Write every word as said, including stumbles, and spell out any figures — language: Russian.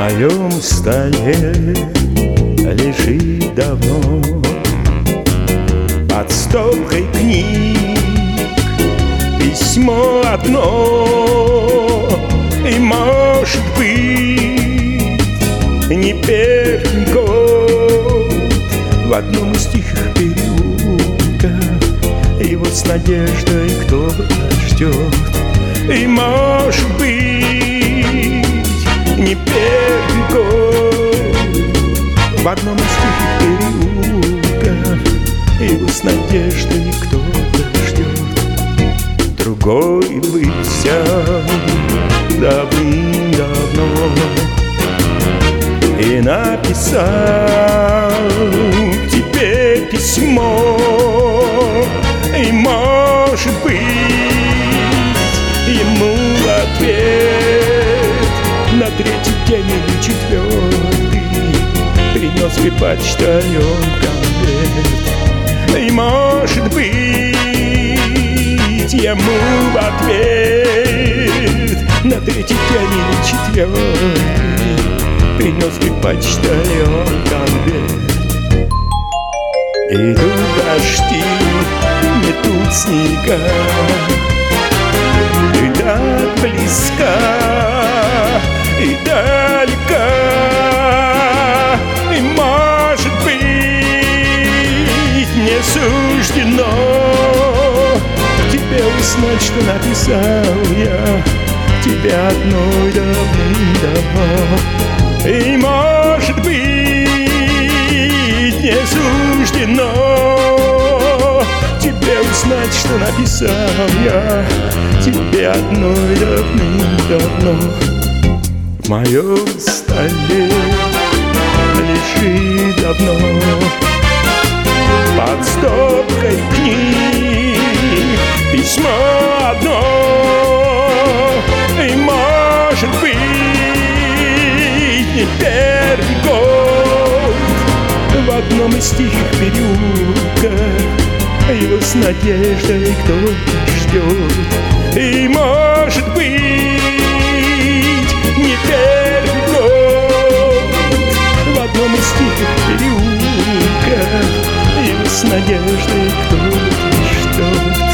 моем столе лежит давно под стопкой книг письмо одно. И, может быть, не первый год в одном из тихих переулков его с надеждой кто-то ждет. И, может быть, не первый год в одном из тихих переулков его с надеждой кто-то ждет. Другой бы взял давным-давно и написал тебе письмо. И, может быть, ему ответ на третий день или четвертый принес бы почтальон конверт. И, может быть, ему ответ на третий день или четвертый принес бы почтальон конверт. Идут дожди, метут снега, и так близка, и далека. И, может быть, не суждено тебе узнать, что написал я тебе одной давным-давно. И, может быть, не суждено тебе узнать, что написал я тебе одной давным-давно. В моем столе лежит давно под стопкой книг письмо одно. И, может быть, не первый год в одном из тихих переулков его с надеждой кто-то ждет. И, может быть, не первый год в одном из тихих переулков его с надеждой кто-то ждет.